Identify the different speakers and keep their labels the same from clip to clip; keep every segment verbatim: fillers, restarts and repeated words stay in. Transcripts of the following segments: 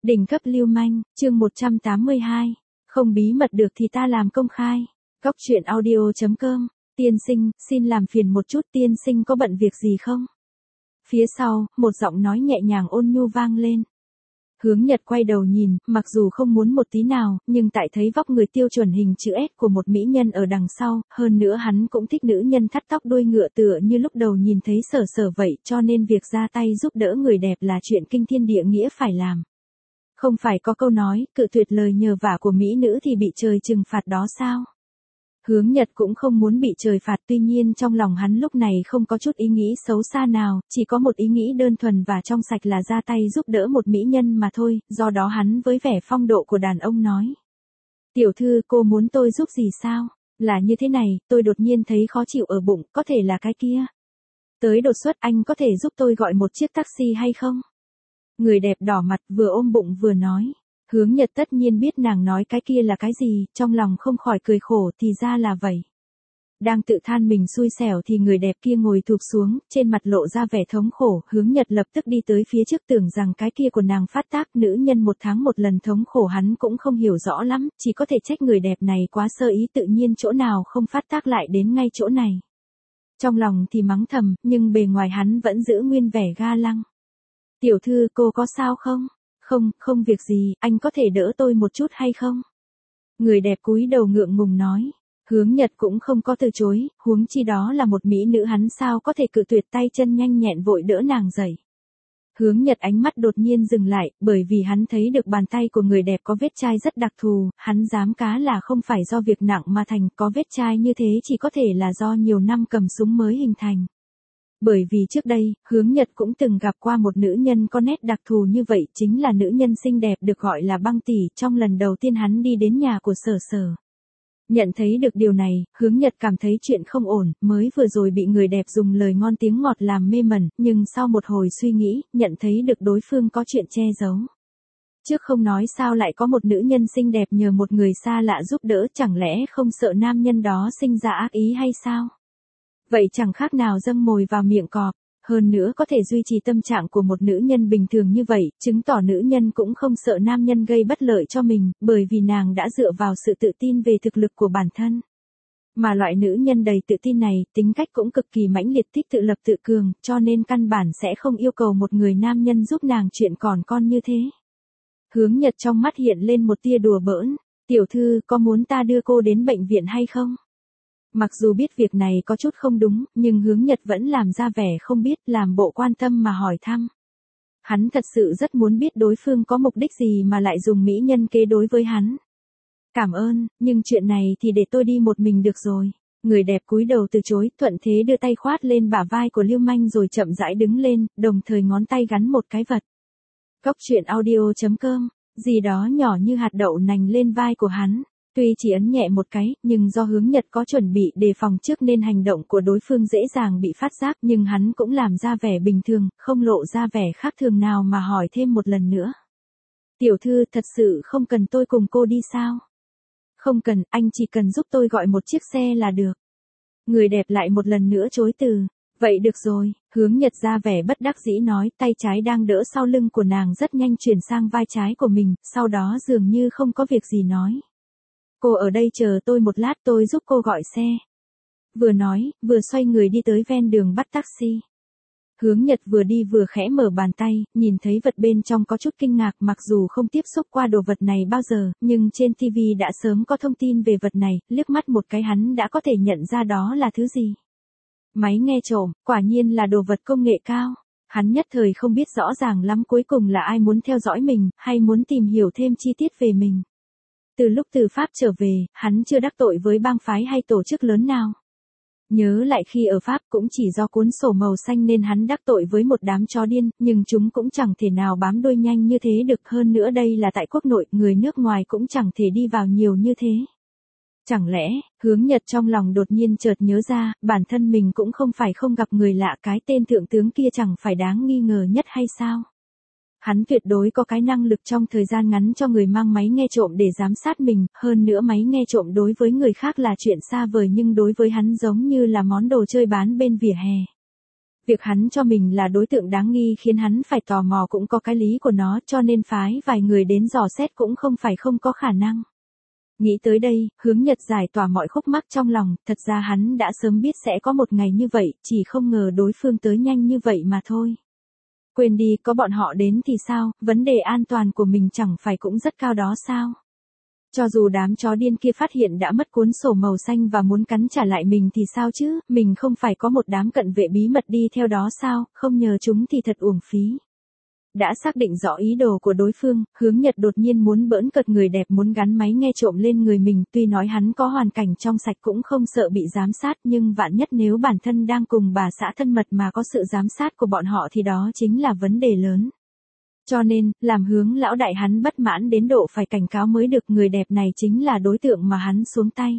Speaker 1: Đỉnh cấp lưu manh, chương một trăm tám mươi hai. Không bí mật được thì ta làm công khai. Cóc truyện audio chấm com. Tiên sinh, xin làm phiền một chút, tiên sinh có bận việc gì không? Phía sau, một giọng nói nhẹ nhàng ôn nhu vang lên. Hướng Nhật quay đầu nhìn, mặc dù không muốn một tí nào, nhưng tại thấy vóc người tiêu chuẩn hình chữ S của một mỹ nhân ở đằng sau, hơn nữa hắn cũng thích nữ nhân thắt tóc đuôi ngựa tựa như lúc đầu nhìn thấy Sở Sở vậy, cho nên việc ra tay giúp đỡ người đẹp là chuyện kinh thiên địa nghĩa phải làm. Không phải có câu nói, cự tuyệt lời nhờ vả của mỹ nữ thì bị trời trừng phạt đó sao? Hướng Nhật cũng không muốn bị trời phạt, tuy nhiên trong lòng hắn lúc này không có chút ý nghĩ xấu xa nào, chỉ có một ý nghĩ đơn thuần và trong sạch là ra tay giúp đỡ một mỹ nhân mà thôi, do đó hắn với vẻ phong độ của đàn ông nói. Tiểu thư, cô muốn tôi giúp gì sao? Là như thế này, tôi đột nhiên thấy khó chịu ở bụng, có thể là cái kia. Tới đột xuất, anh có thể giúp tôi gọi một chiếc taxi hay không? Người đẹp đỏ mặt vừa ôm bụng vừa nói. Hướng Nhật tất nhiên biết nàng nói cái kia là cái gì, trong lòng không khỏi cười khổ, thì ra là vậy. Đang tự than mình xui xẻo thì người đẹp kia ngồi thụp xuống, trên mặt lộ ra vẻ thống khổ, Hướng Nhật lập tức đi tới phía trước tưởng rằng cái kia của nàng phát tác, nữ nhân một tháng một lần thống khổ hắn cũng không hiểu rõ lắm, chỉ có thể trách người đẹp này quá sơ ý, tự nhiên chỗ nào không phát tác lại đến ngay chỗ này. Trong lòng thì mắng thầm, nhưng bề ngoài hắn vẫn giữ nguyên vẻ ga lăng. Tiểu thư, cô có sao không? Không, không việc gì, anh có thể đỡ tôi một chút hay không? Người đẹp cúi đầu ngượng ngùng nói. Hướng Nhật cũng không có từ chối, huống chi đó là một mỹ nữ, hắn sao có thể cự tuyệt, tay chân nhanh nhẹn vội đỡ nàng dậy. Hướng Nhật ánh mắt đột nhiên dừng lại, bởi vì hắn thấy được bàn tay của người đẹp có vết chai rất đặc thù, hắn dám cá là không phải do việc nặng mà thành, có vết chai như thế chỉ có thể là do nhiều năm cầm súng mới hình thành. Bởi vì trước đây, Hướng Nhật cũng từng gặp qua một nữ nhân có nét đặc thù như vậy, chính là nữ nhân xinh đẹp được gọi là Băng Tỷ, trong lần đầu tiên hắn đi đến nhà của Sở Sở. Nhận thấy được điều này, Hướng Nhật cảm thấy chuyện không ổn, mới vừa rồi bị người đẹp dùng lời ngon tiếng ngọt làm mê mẩn, nhưng sau một hồi suy nghĩ, nhận thấy được đối phương có chuyện che giấu. Trước không nói sao lại có một nữ nhân xinh đẹp nhờ một người xa lạ giúp đỡ, chẳng lẽ không sợ nam nhân đó sinh ra ác ý hay sao? Vậy chẳng khác nào dâng mồi vào miệng cọp, hơn nữa có thể duy trì tâm trạng của một nữ nhân bình thường như vậy, chứng tỏ nữ nhân cũng không sợ nam nhân gây bất lợi cho mình, bởi vì nàng đã dựa vào sự tự tin về thực lực của bản thân. Mà loại nữ nhân đầy tự tin này, tính cách cũng cực kỳ mãnh liệt, thích tự lập tự cường, cho nên căn bản sẽ không yêu cầu một người nam nhân giúp nàng chuyện còn con như thế. Hướng Nhật trong mắt hiện lên một tia đùa bỡn, tiểu thư, có muốn ta đưa cô đến bệnh viện hay không? Mặc dù biết việc này có chút không đúng, nhưng Hướng Nhật vẫn làm ra vẻ không biết, làm bộ quan tâm mà hỏi thăm. Hắn thật sự rất muốn biết đối phương có mục đích gì mà lại dùng mỹ nhân kế đối với hắn. Cảm ơn, nhưng chuyện này thì để tôi đi một mình được rồi. Người đẹp cúi đầu từ chối, thuận thế đưa tay khoát lên bả vai của lưu manh rồi chậm rãi đứng lên, đồng thời ngón tay gắn một cái vật. Cóc truyện audio chấm com, gì đó nhỏ như hạt đậu nành lên vai của hắn. Tuy chỉ ấn nhẹ một cái, nhưng do Hướng Nhật có chuẩn bị đề phòng trước nên hành động của đối phương dễ dàng bị phát giác, nhưng hắn cũng làm ra vẻ bình thường, không lộ ra vẻ khác thường nào mà hỏi thêm một lần nữa. Tiểu thư, thật sự không cần tôi cùng cô đi sao? Không cần, anh chỉ cần giúp tôi gọi một chiếc xe là được. Người đẹp lại một lần nữa chối từ. Vậy được rồi, Hướng Nhật ra vẻ bất đắc dĩ nói, tay trái đang đỡ sau lưng của nàng rất nhanh chuyển sang vai trái của mình, sau đó dường như không có việc gì nói. Cô ở đây chờ tôi một lát, tôi giúp cô gọi xe. Vừa nói, vừa xoay người đi tới ven đường bắt taxi. Hướng Nhật vừa đi vừa khẽ mở bàn tay, nhìn thấy vật bên trong có chút kinh ngạc, mặc dù không tiếp xúc qua đồ vật này bao giờ, nhưng trên ti vi đã sớm có thông tin về vật này, liếc mắt một cái hắn đã có thể nhận ra đó là thứ gì. Máy nghe trộm, quả nhiên là đồ vật công nghệ cao. Hắn nhất thời không biết rõ ràng lắm cuối cùng là ai muốn theo dõi mình, hay muốn tìm hiểu thêm chi tiết về mình. Từ lúc từ Pháp trở về, hắn chưa đắc tội với bang phái hay tổ chức lớn nào. Nhớ lại khi ở Pháp cũng chỉ do cuốn sổ màu xanh nên hắn đắc tội với một đám chó điên, nhưng chúng cũng chẳng thể nào bám đuôi nhanh như thế được, hơn nữa đây là tại quốc nội, người nước ngoài cũng chẳng thể đi vào nhiều như thế. Chẳng lẽ, Hướng Nhật trong lòng đột nhiên chợt nhớ ra, bản thân mình cũng không phải không gặp người lạ, cái tên thượng tướng kia chẳng phải đáng nghi ngờ nhất hay sao? Hắn tuyệt đối có cái năng lực trong thời gian ngắn cho người mang máy nghe trộm để giám sát mình, hơn nữa máy nghe trộm đối với người khác là chuyện xa vời nhưng đối với hắn giống như là món đồ chơi bán bên vỉa hè. Việc hắn cho mình là đối tượng đáng nghi khiến hắn phải tò mò cũng có cái lý của nó, cho nên phái vài người đến dò xét cũng không phải không có khả năng. Nghĩ tới đây, Hướng Nhật giải tỏa mọi khúc mắc trong lòng, thật ra hắn đã sớm biết sẽ có một ngày như vậy, chỉ không ngờ đối phương tới nhanh như vậy mà thôi. Quên đi, có bọn họ đến thì sao, vấn đề an toàn của mình chẳng phải cũng rất cao đó sao? Cho dù đám chó điên kia phát hiện đã mất cuốn sổ màu xanh và muốn cắn trả lại mình thì sao chứ, mình không phải có một đám cận vệ bí mật đi theo đó sao, không nhờ chúng thì thật uổng phí. Đã xác định rõ ý đồ của đối phương, Hướng Nhật đột nhiên muốn bỡn cợt người đẹp muốn gắn máy nghe trộm lên người mình, tuy nói hắn có hoàn cảnh trong sạch cũng không sợ bị giám sát, nhưng vạn nhất nếu bản thân đang cùng bà xã thân mật mà có sự giám sát của bọn họ thì đó chính là vấn đề lớn. Cho nên, làm Hướng lão đại hắn bất mãn đến độ phải cảnh cáo mới được, người đẹp này chính là đối tượng mà hắn xuống tay.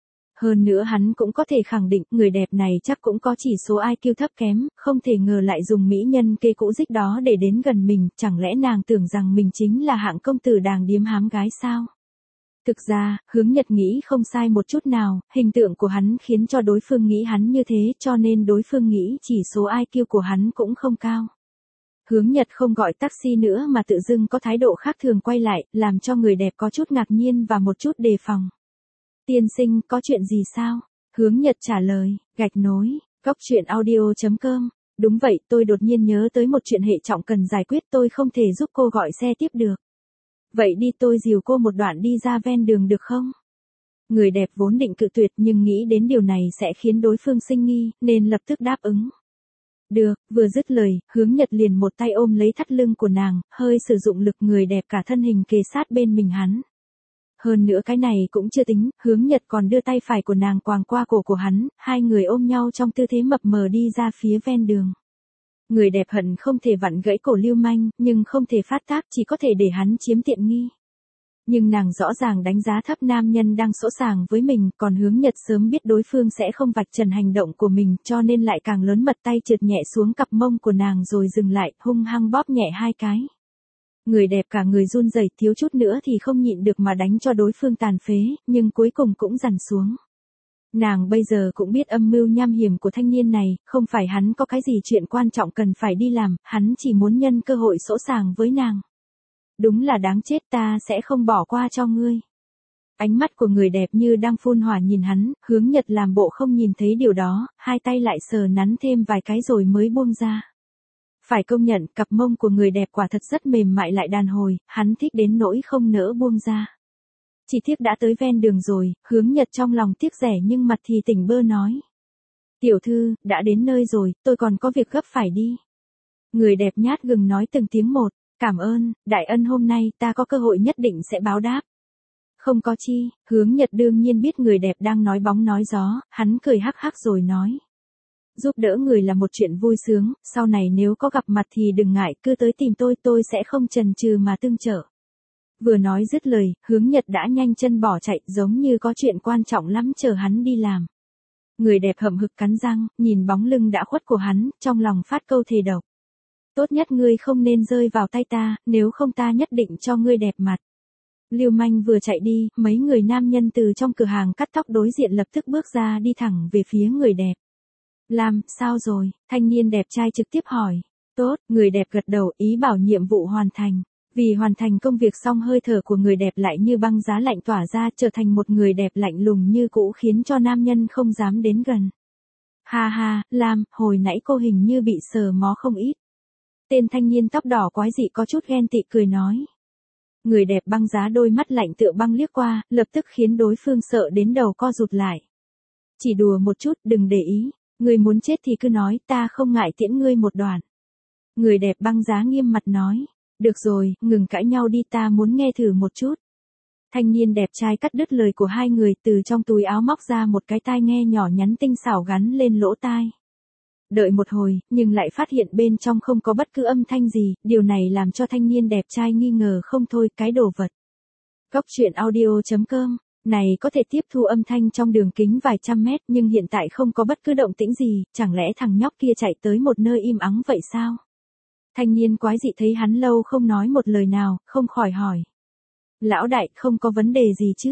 Speaker 1: Hơn nữa hắn cũng có thể khẳng định người đẹp này chắc cũng có chỉ số i kiu thấp kém, không thể ngờ lại dùng mỹ nhân kê cũ dích đó để đến gần mình, chẳng lẽ nàng tưởng rằng mình chính là hạng công tử đàng điếm hám gái sao? Thực ra, Hướng Nhật nghĩ không sai một chút nào, hình tượng của hắn khiến cho đối phương nghĩ hắn như thế, cho nên đối phương nghĩ chỉ số i kiu của hắn cũng không cao. Hướng Nhật không gọi taxi nữa mà tự dưng có thái độ khác thường quay lại, làm cho người đẹp có chút ngạc nhiên và một chút đề phòng. Tiên sinh, có chuyện gì sao? Hướng Nhật trả lời, gạch nối, góc truyện audio chấm com. Đúng vậy, tôi đột nhiên nhớ tới một chuyện hệ trọng cần giải quyết, tôi không thể giúp cô gọi xe tiếp được. Vậy đi, tôi dìu cô một đoạn đi ra ven đường được không? Người đẹp vốn định cự tuyệt nhưng nghĩ đến điều này sẽ khiến đối phương sinh nghi, nên lập tức đáp ứng. Được, vừa dứt lời, Hướng Nhật liền một tay ôm lấy thắt lưng của nàng, hơi sử dụng lực, người đẹp cả thân hình kề sát bên mình hắn. Hơn nữa cái này cũng chưa tính, Hướng Nhật còn đưa tay phải của nàng quàng qua cổ của hắn, hai người ôm nhau trong tư thế mập mờ đi ra phía ven đường. Người đẹp hận không thể vặn gãy cổ lưu manh, nhưng không thể phát tác, chỉ có thể để hắn chiếm tiện nghi. Nhưng nàng rõ ràng đánh giá thấp nam nhân đang sỗ sàng với mình, còn Hướng Nhật sớm biết đối phương sẽ không vạch trần hành động của mình, cho nên lại càng lớn mật tay trượt nhẹ xuống cặp mông của nàng rồi dừng lại, hung hăng bóp nhẹ hai cái. Người đẹp cả người run rẩy, thiếu chút nữa thì không nhịn được mà đánh cho đối phương tàn phế, nhưng cuối cùng cũng dằn xuống. Nàng bây giờ cũng biết âm mưu nham hiểm của thanh niên này, không phải hắn có cái gì chuyện quan trọng cần phải đi làm, hắn chỉ muốn nhân cơ hội sỗ sàng với nàng. Đúng là đáng chết, ta sẽ không bỏ qua cho ngươi. Ánh mắt của người đẹp như đang phun hỏa nhìn hắn, Hướng Nhật làm bộ không nhìn thấy điều đó, hai tay lại sờ nắn thêm vài cái rồi mới buông ra. Phải công nhận, cặp mông của người đẹp quả thật rất mềm mại lại đàn hồi, hắn thích đến nỗi không nỡ buông ra. Chỉ tiếc đã tới ven đường rồi, Hướng Nhật trong lòng tiếc rẻ nhưng mặt thì tỉnh bơ nói. Tiểu thư, đã đến nơi rồi, tôi còn có việc gấp phải đi. Người đẹp nhát gừng nói từng tiếng một, cảm ơn, đại ân hôm nay ta có cơ hội nhất định sẽ báo đáp. Không có chi, Hướng Nhật đương nhiên biết người đẹp đang nói bóng nói gió, hắn cười hắc hắc rồi nói. Giúp đỡ người là một chuyện vui sướng, sau này nếu có gặp mặt thì đừng ngại, cứ tới tìm tôi, tôi sẽ không chần chừ mà tương trợ. Vừa nói dứt lời, Hướng Nhật đã nhanh chân bỏ chạy, giống như có chuyện quan trọng lắm chờ hắn đi làm. Người đẹp hậm hực cắn răng, nhìn bóng lưng đã khuất của hắn, trong lòng phát câu thề độc. Tốt nhất ngươi không nên rơi vào tay ta, nếu không ta nhất định cho ngươi đẹp mặt. Lưu manh vừa chạy đi, mấy người nam nhân từ trong cửa hàng cắt tóc đối diện lập tức bước ra đi thẳng về phía người đẹp. Làm, sao rồi? Thanh niên đẹp trai trực tiếp hỏi. Tốt, người đẹp gật đầu, ý bảo nhiệm vụ hoàn thành. Vì hoàn thành công việc xong, hơi thở của người đẹp lại như băng giá lạnh tỏa ra, trở thành một người đẹp lạnh lùng như cũ, khiến cho nam nhân không dám đến gần. Ha ha, Lam, hồi nãy cô hình như bị sờ mó không ít. Tên thanh niên tóc đỏ quái dị có chút ghen tị cười nói. Người đẹp băng giá đôi mắt lạnh tựa băng liếc qua, lập tức khiến đối phương sợ đến đầu co rụt lại. Chỉ đùa một chút, đừng để ý. Người muốn chết thì cứ nói, ta không ngại tiễn ngươi một đoạn. Người đẹp băng giá nghiêm mặt nói. Được rồi, ngừng cãi nhau đi, ta muốn nghe thử một chút. Thanh niên đẹp trai cắt đứt lời của hai người, từ trong túi áo móc ra một cái tai nghe nhỏ nhắn tinh xảo gắn lên lỗ tai. Đợi một hồi, nhưng lại phát hiện bên trong không có bất cứ âm thanh gì, điều này làm cho thanh niên đẹp trai nghi ngờ không thôi, cái đồ vật. Góc truyện audio chấm com, này có thể tiếp thu âm thanh trong đường kính vài trăm mét, nhưng hiện tại không có bất cứ động tĩnh gì, chẳng lẽ thằng nhóc kia chạy tới một nơi im ắng vậy sao? Thanh niên quái dị thấy hắn lâu không nói một lời nào, không khỏi hỏi. Lão đại, không có vấn đề gì chứ?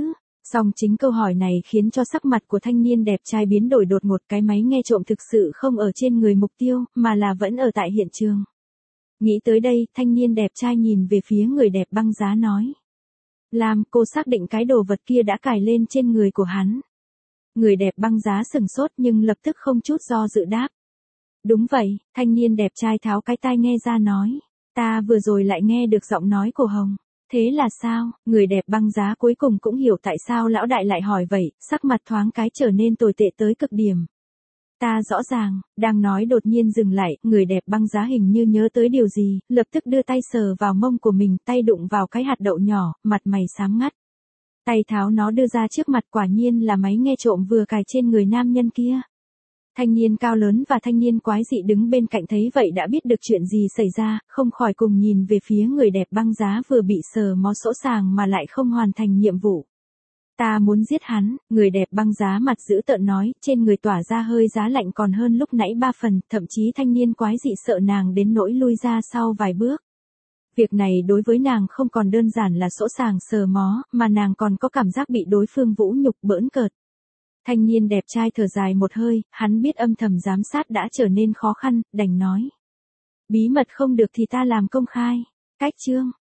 Speaker 1: Song chính câu hỏi này khiến cho sắc mặt của thanh niên đẹp trai biến đổi đột ngột, cái máy nghe trộm thực sự không ở trên người mục tiêu, mà là vẫn ở tại hiện trường. Nghĩ tới đây, thanh niên đẹp trai nhìn về phía người đẹp băng giá nói. Lam, cô xác định cái đồ vật kia đã cài lên trên người của hắn. Người đẹp băng giá sừng sốt nhưng lập tức không chút do dự đáp. Đúng vậy, thanh niên đẹp trai tháo cái tai nghe ra nói. Ta vừa rồi lại nghe được giọng nói của Hồng. Thế là sao? Người đẹp băng giá cuối cùng cũng hiểu tại sao lão đại lại hỏi vậy, sắc mặt thoáng cái trở nên tồi tệ tới cực điểm. Ta rõ ràng, đang nói đột nhiên dừng lại, người đẹp băng giá hình như nhớ tới điều gì, lập tức đưa tay sờ vào mông của mình, tay đụng vào cái hạt đậu nhỏ, mặt mày xám ngắt. Tay tháo nó đưa ra trước mặt, quả nhiên là máy nghe trộm vừa cài trên người nam nhân kia. Thanh niên cao lớn và thanh niên quái dị đứng bên cạnh thấy vậy đã biết được chuyện gì xảy ra, không khỏi cùng nhìn về phía người đẹp băng giá vừa bị sờ mó sỗ sàng mà lại không hoàn thành nhiệm vụ. Ta muốn giết hắn, người đẹp băng giá mặt dữ tợn nói, trên người tỏa ra hơi giá lạnh còn hơn lúc nãy ba phần, thậm chí thanh niên quái dị sợ nàng đến nỗi lui ra sau vài bước. Việc này đối với nàng không còn đơn giản là sỗ sàng sờ mó, mà nàng còn có cảm giác bị đối phương vũ nhục bỡn cợt. Thanh niên đẹp trai thở dài một hơi, hắn biết âm thầm giám sát đã trở nên khó khăn, đành nói. Bí mật không được thì ta làm công khai. Cách chương